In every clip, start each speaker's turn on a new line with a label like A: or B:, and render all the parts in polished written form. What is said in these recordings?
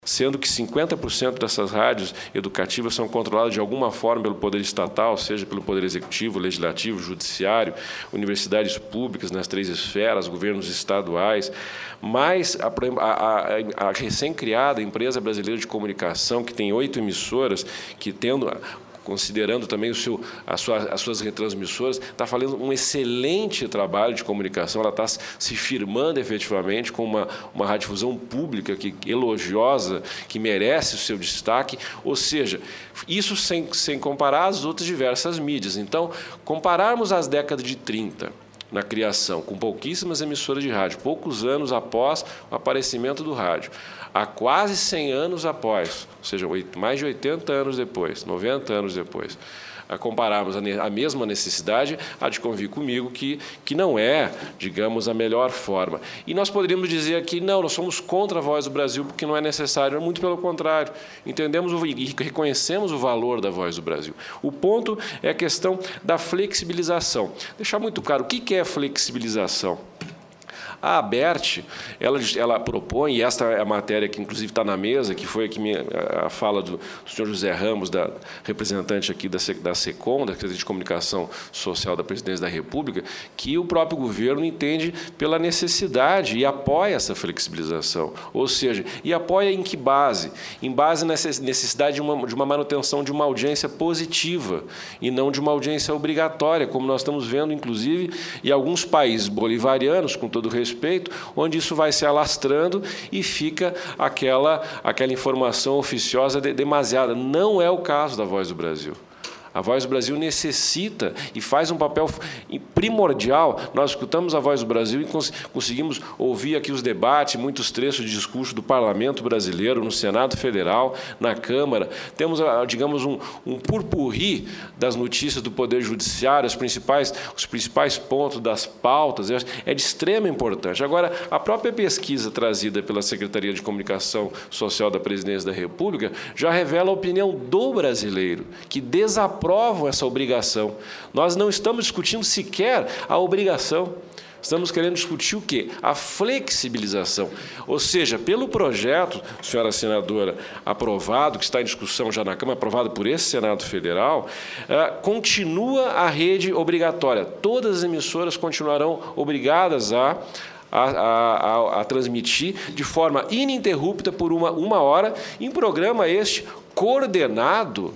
A: sendo que 50% dessas rádios educativas são controladas de alguma forma pelo poder estatal, seja pelo poder executivo, legislativo, judiciário, universidades públicas nas 3 esferas, governos estaduais, mas a recém-criada Empresa Brasileira de Comunicação, que tem 8 emissoras, que considerando também as suas retransmissoras, está fazendo um excelente trabalho de comunicação, ela está se firmando efetivamente com uma radiodifusão pública elogiosa, que merece o seu destaque, ou seja, isso sem comparar as outras diversas mídias. Então, compararmos as décadas de 30, na criação, com pouquíssimas emissoras de rádio, poucos anos após o aparecimento do rádio, há quase 100 anos após, ou seja, mais de 80 anos depois, 90 anos depois, a compararmos a mesma necessidade, há de convir comigo que não é, digamos, a melhor forma. E nós poderíamos dizer aqui, não, nós somos contra a Voz do Brasil porque não é necessário, muito pelo contrário, entendemos e reconhecemos o valor da Voz do Brasil. O ponto é a questão da flexibilização. Deixar muito claro, o que é flexibilização? A ABERT, ela propõe, e esta é a matéria que inclusive está na mesa, que foi aqui a fala do senhor José Ramos, representante aqui da SECOM, da Secretaria de Comunicação Social da Presidência da República, que o próprio governo entende pela necessidade e apoia essa flexibilização. Ou seja, e apoia em que base? Em base nessa necessidade de uma manutenção de uma audiência positiva e não de uma audiência obrigatória, como nós estamos vendo, inclusive, em alguns países bolivarianos, com todo respeito, onde isso vai se alastrando e fica aquela informação oficiosa demasiada. Não é o caso da Voz do Brasil. A Voz do Brasil necessita e faz um papel primordial. Nós escutamos a Voz do Brasil e conseguimos ouvir aqui os debates, muitos trechos de discurso do Parlamento brasileiro, no Senado Federal, na Câmara. Temos, digamos, um purpurri das notícias do Poder Judiciário, os principais pontos das pautas. É de extrema importância. Agora, a própria pesquisa trazida pela Secretaria de Comunicação Social da Presidência da República já revela a opinião do brasileiro, que desaprovam essa obrigação. Nós não estamos discutindo sequer a obrigação. Estamos querendo discutir o quê? A flexibilização. Ou seja, pelo projeto, senhora senadora, aprovado, que está em discussão já na Câmara, aprovado por esse Senado Federal, continua a rede obrigatória. Todas as emissoras continuarão obrigadas a transmitir de forma ininterrupta por uma hora, em programa este coordenado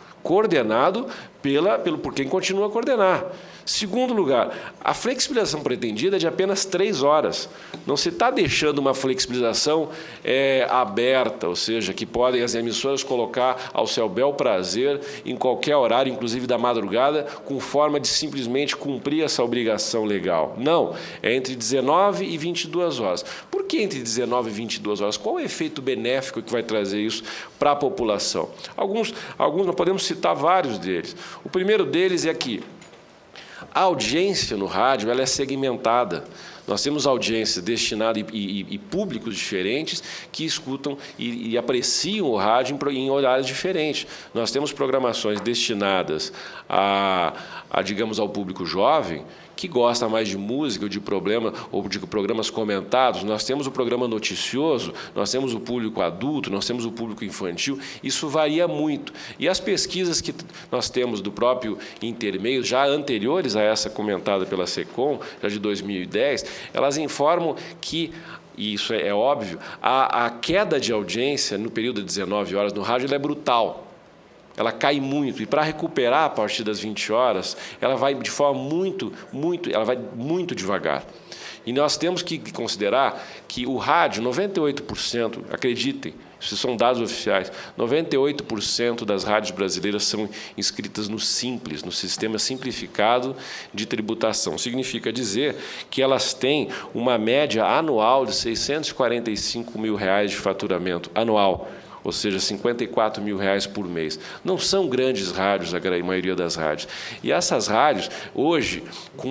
A: por quem continua a coordenar. Segundo lugar, a flexibilização pretendida é de apenas 3 horas. Não se está deixando uma flexibilização aberta, ou seja, que podem as emissoras colocar ao seu bel prazer em qualquer horário, inclusive da madrugada, com forma de simplesmente cumprir essa obrigação legal. Não, é entre 19 e 22 horas. Por que entre 19 e 22 horas? Qual é o efeito benéfico que vai trazer isso para a população? Alguns nós podemos citar vários deles. O primeiro deles é que a audiência no rádio ela é segmentada. Nós temos audiência destinada e públicos diferentes que escutam e apreciam o rádio em horários diferentes. Nós temos programações destinadas digamos, ao público jovem, que gosta mais de música ou de programas comentados. Nós temos o programa noticioso, nós temos o público adulto, nós temos o público infantil. Isso varia muito. E as pesquisas que nós temos do próprio Intermeio, já anteriores a essa comentada pela SECOM, já de 2010, elas informam que, e isso é óbvio, a queda de audiência no período de 19 horas no rádio ela é brutal. Ela cai muito, e para recuperar a partir das 20 horas, ela vai de forma muito devagar. E nós temos que considerar que o rádio, 98%, acreditem, isso são dados oficiais, 98% das rádios brasileiras são inscritas no Simples, no Sistema Simplificado de Tributação. Significa dizer que elas têm uma média anual de R$ 645 mil de faturamento anual, ou seja, R$ 54 mil por mês. Não são grandes rádios, a maioria das rádios. E essas rádios, hoje, com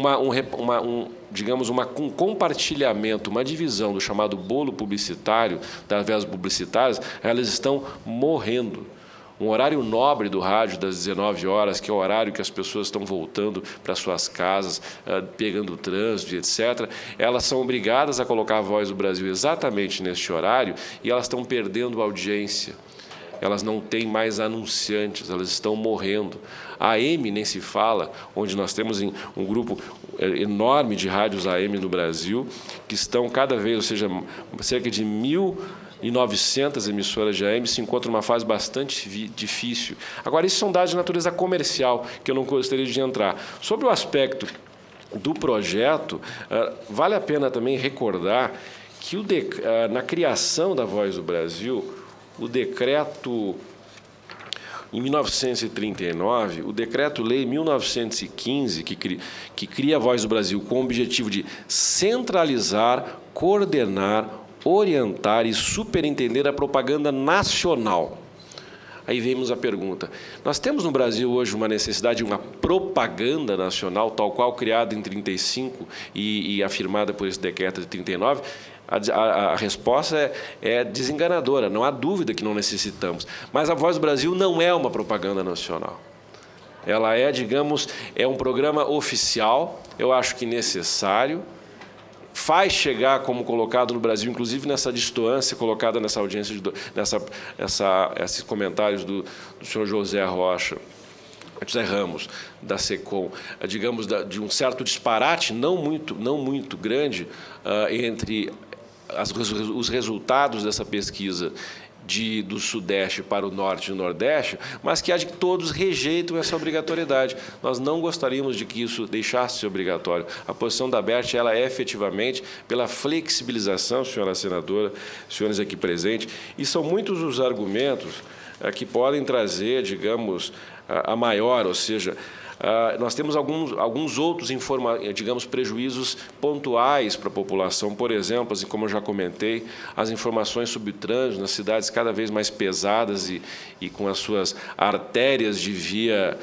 A: um compartilhamento, uma divisão do chamado bolo publicitário, das verbas publicitárias, elas estão morrendo. um horário nobre do rádio das 19 horas, que é o horário que as pessoas estão voltando para suas casas, pegando o trânsito, etc., elas são obrigadas a colocar a Voz do Brasil exatamente neste horário e elas estão perdendo audiência. Elas não têm mais anunciantes, elas estão morrendo. A AM nem se fala, onde nós temos um grupo enorme de rádios AM no Brasil, que estão cada vez, ou seja, cerca de 1.900 emissoras de AM se encontram numa fase bastante difícil. Agora, isso são dados de natureza comercial, que eu não gostaria de entrar. Sobre o aspecto do projeto, vale a pena também recordar que na criação da Voz do Brasil, o decreto, em 1939, o Decreto-Lei 1915, que cria a Voz do Brasil com o objetivo de centralizar, coordenar, orientar e superintender a propaganda nacional. Aí vemos a pergunta, nós temos no Brasil hoje uma necessidade de uma propaganda nacional, tal qual criada em 1935 e afirmada por esse decreto de 1939? A resposta é desenganadora, não há dúvida que não necessitamos. Mas a Voz do Brasil não é uma propaganda nacional. Ela é, digamos, um programa oficial, eu acho que necessário, faz chegar, como colocado no Brasil, inclusive nessa distoância colocada nessa audiência, esses comentários do senhor José Ramos, da SECOM, digamos, de um certo disparate não muito grande entre os resultados dessa pesquisa do Sudeste para o Norte e o Nordeste, mas que todos rejeitam essa obrigatoriedade. Nós não gostaríamos de que isso deixasse de ser obrigatório. A posição da ABERT ela é efetivamente pela flexibilização, senhora senadora, senhores aqui presentes, e são muitos os argumentos que podem trazer, digamos, a maior, ou seja, nós temos alguns outros, digamos, prejuízos pontuais para a população. Por exemplo, assim como eu já comentei, as informações sobre o trânsito nas cidades cada vez mais pesadas e com as suas artérias de via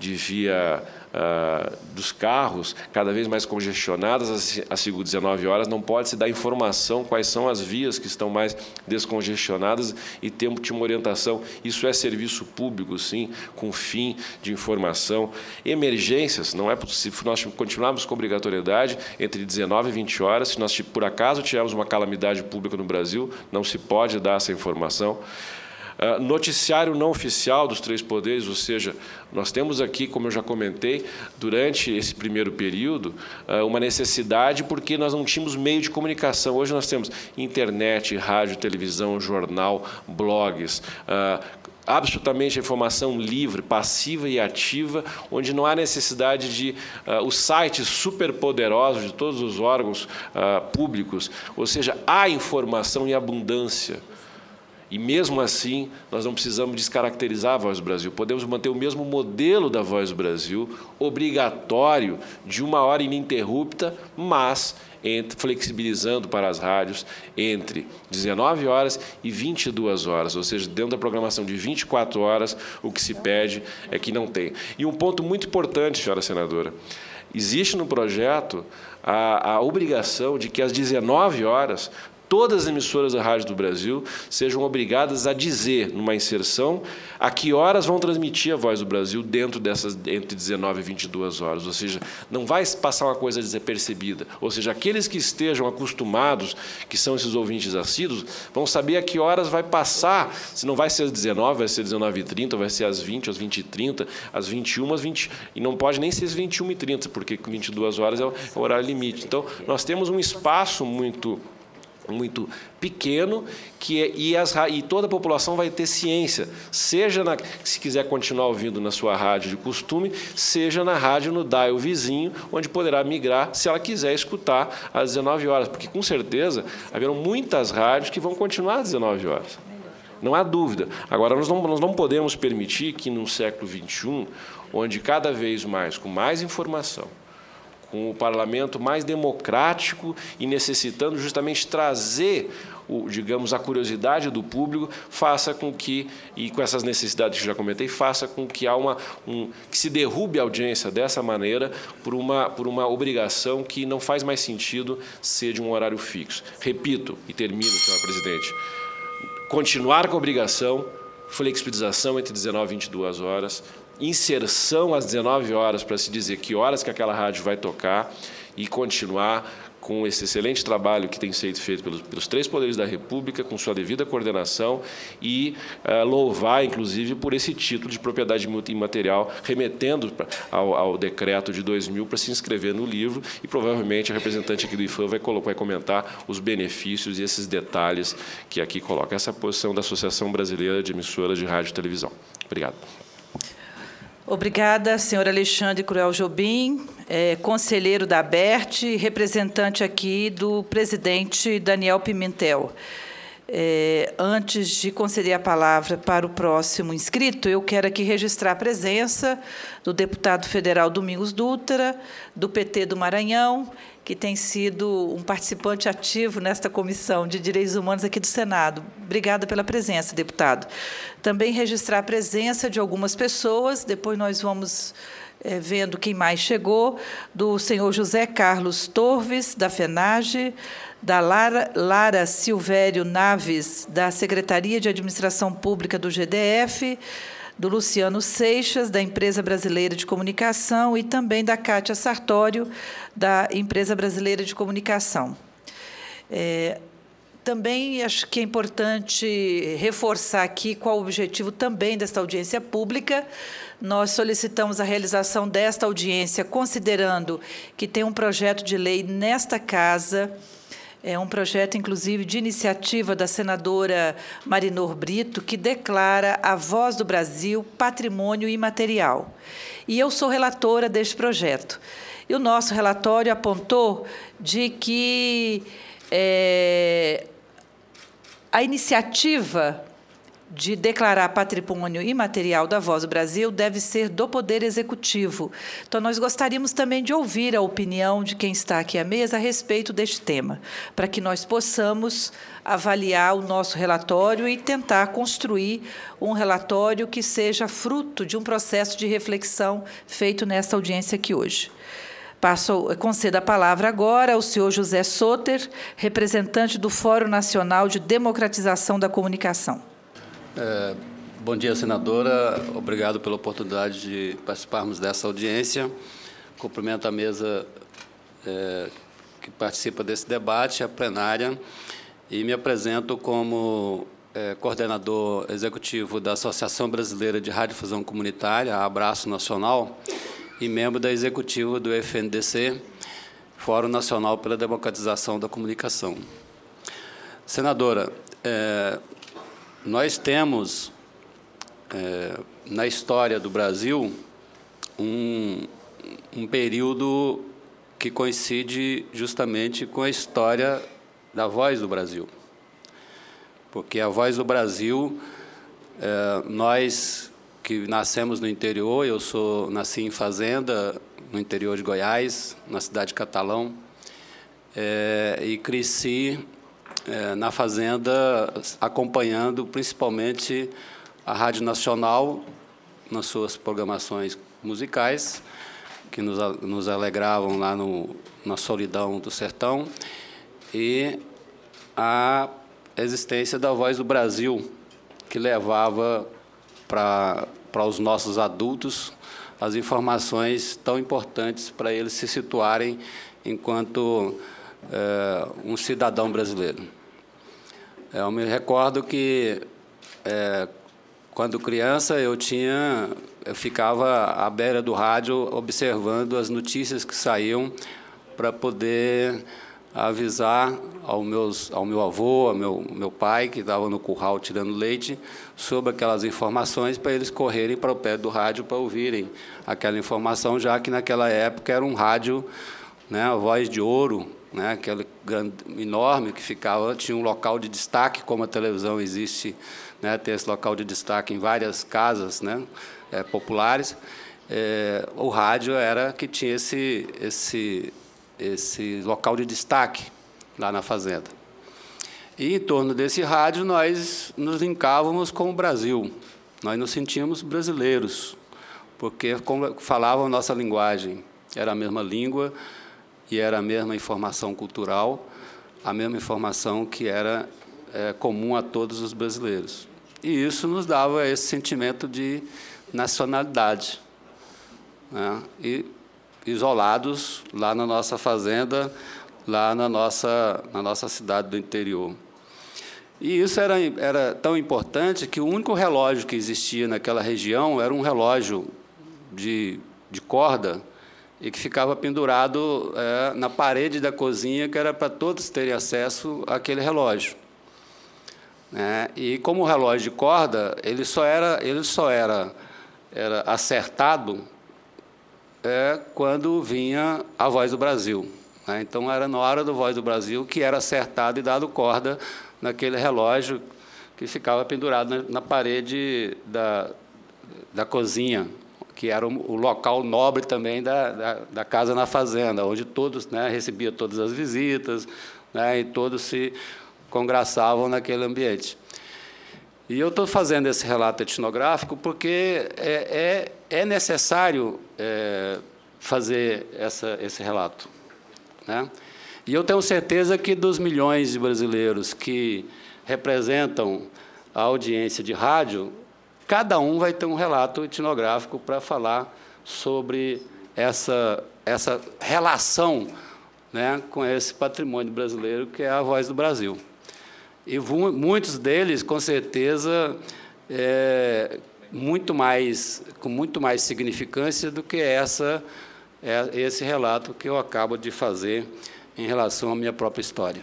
A: dos carros cada vez mais congestionadas, às 19 horas, não pode se dar informação quais são as vias que estão mais descongestionadas e tempo de uma orientação. Isso é serviço público, sim, com fim de informação. Emergências, não é possível nós continuarmos com obrigatoriedade entre 19 e 20 horas. Se nós, por acaso, tivermos uma calamidade pública no Brasil, não se pode dar essa informação. Noticiário não oficial dos três poderes, ou seja, nós temos aqui, como eu já comentei, durante esse primeiro período, uma necessidade porque nós não tínhamos meio de comunicação. Hoje nós temos internet, rádio, televisão, jornal, blogs, absolutamente a informação livre, passiva e ativa, onde não há necessidade de os sites superpoderosos de todos os órgãos públicos, ou seja, há informação em abundância. E, mesmo assim, nós não precisamos descaracterizar a Voz do Brasil. Podemos manter o mesmo modelo da Voz do Brasil, obrigatório, de 1 hora ininterrupta, mas flexibilizando para as rádios entre 19 horas e 22 horas, ou seja, dentro da programação de 24 horas, o que se pede é que não tem. E um ponto muito importante, senhora senadora, existe no projeto a obrigação de que às 19 horas todas as emissoras da Rádio do Brasil sejam obrigadas a dizer, numa inserção, a que horas vão transmitir a Voz do Brasil dentro dessas entre 19 e 22 horas. Ou seja, não vai passar uma coisa despercebida. Ou seja, aqueles que estejam acostumados, que são esses ouvintes assíduos, vão saber a que horas vai passar. Se não vai ser às 19, vai ser às 19h30, vai ser às 20, às 20h30, às 21, às 20... E não pode nem ser às 21h30, porque 22 horas é o horário limite. Então, nós temos um espaço muito pequeno e toda a população vai ter ciência, seja se quiser continuar ouvindo na sua rádio de costume, seja na rádio no dial vizinho, onde poderá migrar se ela quiser escutar às 19 horas, porque com certeza haverão muitas rádios que vão continuar às 19 horas. Não há dúvida. Agora, nós não podemos permitir que no século XXI, onde cada vez mais, com mais informação, com o parlamento mais democrático e necessitando justamente trazer, digamos, a curiosidade do público, faça com que, e com essas necessidades que já comentei, faça com que que se derrube a audiência dessa maneira por uma obrigação que não faz mais sentido ser de um horário fixo. Repito, e termino, senhora presidente, continuar com a obrigação flexibilização entre 19 e 22 horas, inserção às 19 horas para se dizer que horas que aquela rádio vai tocar e continuar com esse excelente trabalho que tem sido feito pelos três poderes da República, com sua devida coordenação, e louvar, inclusive, por esse título de propriedade imaterial, remetendo ao decreto de 2000 para se inscrever no livro, e provavelmente a representante aqui do IFAM vai comentar os benefícios e esses detalhes que aqui coloca. Essa é a posição da Associação Brasileira de Emissoras de Rádio e Televisão. Obrigado.
B: Obrigada, senhor Alexandre Cruel Jobim, conselheiro da ABERT, representante aqui do presidente Daniel Pimentel. Antes de conceder a palavra para o próximo inscrito, eu quero aqui registrar a presença do deputado federal Domingos Dutra, do PT do Maranhão, que tem sido um participante ativo nesta Comissão de Direitos Humanos aqui do Senado. Obrigada pela presença, deputado. Também registrar a presença de algumas pessoas, depois nós vamos vendo quem mais chegou, do senhor José Carlos Torves, da FENAGE, da Lara Silvério Naves, da Secretaria de Administração Pública do GDF, do Luciano Seixas, da Empresa Brasileira de Comunicação, e também da Cátia Sartório, da Empresa Brasileira de Comunicação. Também acho que é importante reforçar aqui qual o objetivo também desta audiência pública. Nós solicitamos a realização desta audiência, considerando que tem um projeto de lei nesta casa, um projeto, inclusive, de iniciativa da senadora Marinor Brito, que declara a Voz do Brasil patrimônio imaterial. E eu sou relatora deste projeto. E o nosso relatório apontou de que a iniciativa de declarar patrimônio imaterial da Voz do Brasil deve ser do Poder Executivo. Então, nós gostaríamos também de ouvir a opinião de quem está aqui à mesa a respeito deste tema, para que nós possamos avaliar o nosso relatório e tentar construir um relatório que seja fruto de um processo de reflexão feito nesta audiência aqui hoje. Concedo a palavra agora ao senhor José Soter, representante do Fórum Nacional de Democratização da Comunicação.
C: Bom dia, senadora. Obrigado pela oportunidade de participarmos dessa audiência. Cumprimento a mesa que participa desse debate, a plenária, e me apresento como coordenador executivo da Associação Brasileira de Radiodifusão Comunitária, a Abraço Nacional, e membro da executiva do FNDC, Fórum Nacional pela Democratização da Comunicação. Senadora, nós temos, na história do Brasil, um período que coincide justamente com a história da Voz do Brasil. Porque a Voz do Brasil, nós que nascemos no interior, nasci em fazenda, no interior de Goiás, na cidade de Catalão, e cresci na fazenda, acompanhando principalmente a Rádio Nacional nas suas programações musicais, que nos alegravam lá na solidão do sertão, e a existência da Voz do Brasil, que levava para os nossos adultos as informações tão importantes para eles se situarem enquanto um cidadão brasileiro. Eu me recordo que, quando criança, eu ficava à beira do rádio observando as notícias que saíam para poder avisar ao meu avô, ao meu pai, que estava no curral tirando leite, sobre aquelas informações, para eles correrem para o pé do rádio para ouvirem aquela informação, já que naquela época era um rádio, a voz de ouro, aquele grande, enorme, que tinha um local de destaque, como a televisão existe, tem esse local de destaque em várias casas populares. O rádio era que tinha esse local de destaque lá na fazenda. E, em torno desse rádio, nós nos linkávamos com o Brasil. Nós nos sentíamos brasileiros, porque falavam a nossa linguagem. Era a mesma língua e era a mesma informação cultural, a mesma informação que era comum a todos os brasileiros. e isso nos dava esse sentimento de nacionalidade, né? E isolados lá na nossa fazenda, lá na nossa cidade do interior. E isso era tão importante que o único relógio que existia naquela região era um relógio de corda e que ficava pendurado na parede da cozinha, que era para todos terem acesso àquele relógio. E como o relógio de corda, ele só era acertado quando vinha a Voz do Brasil. Então, era na hora do Voz do Brasil que era acertado e dado corda naquele relógio que ficava pendurado na parede da cozinha, que era o local nobre também da casa na fazenda, onde todos recebiam todas as visitas, e todos se congraçavam naquele ambiente. E eu estou fazendo esse relato etnográfico porque é necessário fazer esse relato, E eu tenho certeza que dos milhões de brasileiros que representam a audiência de rádio, cada um vai ter um relato etnográfico para falar sobre essa relação, com esse patrimônio brasileiro que é a Voz do Brasil. E muitos deles, com certeza, com muito mais significância do que esse relato que eu acabo de fazer em relação à minha própria história.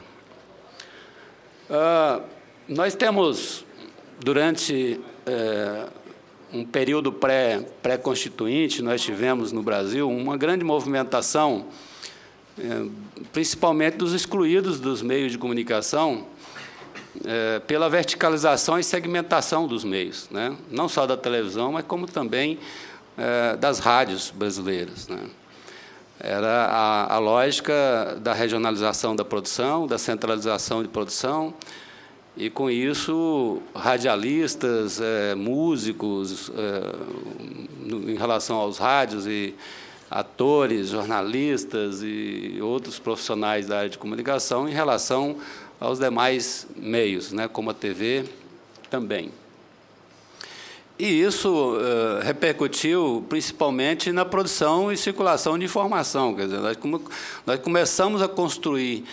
C: Nós temos, durante um período pré-constituinte, nós tivemos no Brasil uma grande movimentação, principalmente dos excluídos dos meios de comunicação, pela verticalização e segmentação dos meios, não só da televisão, mas como também das rádios brasileiras. Era a lógica da regionalização da produção, da centralização de produção, e, com isso, radialistas, músicos, em relação aos rádios, e atores, jornalistas e outros profissionais da área de comunicação em relação aos demais meios, como a TV também. E isso repercutiu principalmente na produção e circulação de informação. Quer dizer, nós começamos a construir,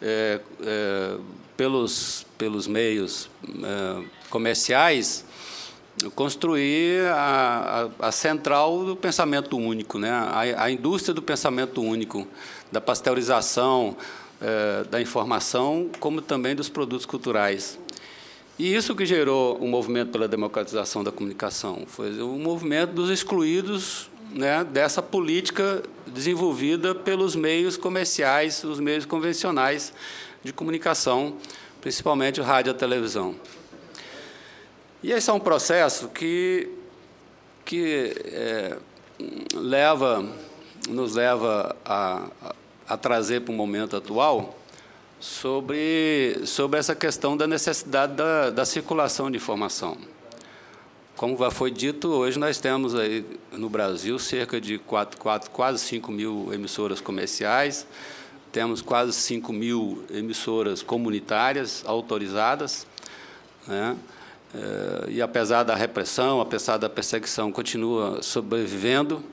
C: pelos meios comerciais, construir a central do pensamento único, a indústria do pensamento único, da pasteurização, da informação, como também dos produtos culturais. E isso que gerou o movimento pela democratização da comunicação, foi o movimento dos excluídos, dessa política desenvolvida pelos meios comerciais, os meios convencionais de comunicação, principalmente o rádio e a televisão. E esse é um processo que nos leva a trazer para o momento atual sobre essa questão da necessidade da circulação de informação. Como já foi dito, hoje nós temos aí no Brasil cerca de quase 5 mil emissoras comerciais, temos quase 5 mil emissoras comunitárias autorizadas, e, apesar da repressão, apesar da perseguição, continua sobrevivendo,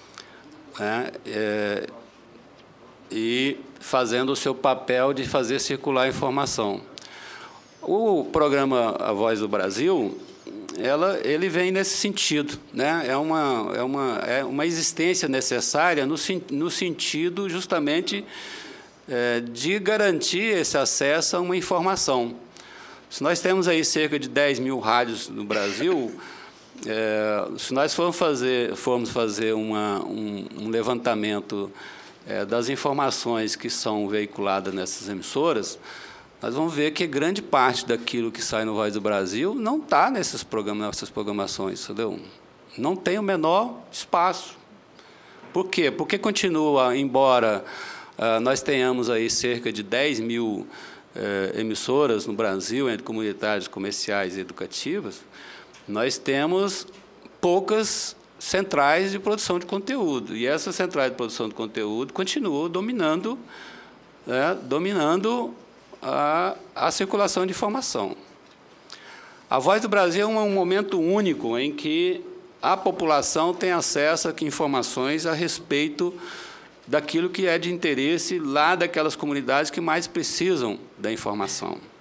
C: e fazendo o seu papel de fazer circular a informação. O programa A Voz do Brasil, ele vem nesse sentido, é uma existência necessária no sentido justamente de garantir esse acesso a uma informação. Se nós temos aí cerca de 10 mil rádios no Brasil, se nós formos fazer um levantamento das informações que são veiculadas nessas emissoras, nós vamos ver que grande parte daquilo que sai no Voz do Brasil não está nessas programações, entendeu? Não tem o menor espaço. Por quê? Porque continua, embora nós tenhamos aí cerca de 10 mil emissoras no Brasil, entre comunitárias, comerciais e educativas, nós temos poucas centrais de produção de conteúdo. E essas centrais de produção de conteúdo continuam dominando a circulação de informação. A Voz do Brasil é um momento único em que a população tem acesso a informações a respeito daquilo que é de interesse lá daquelas comunidades que mais precisam da informação.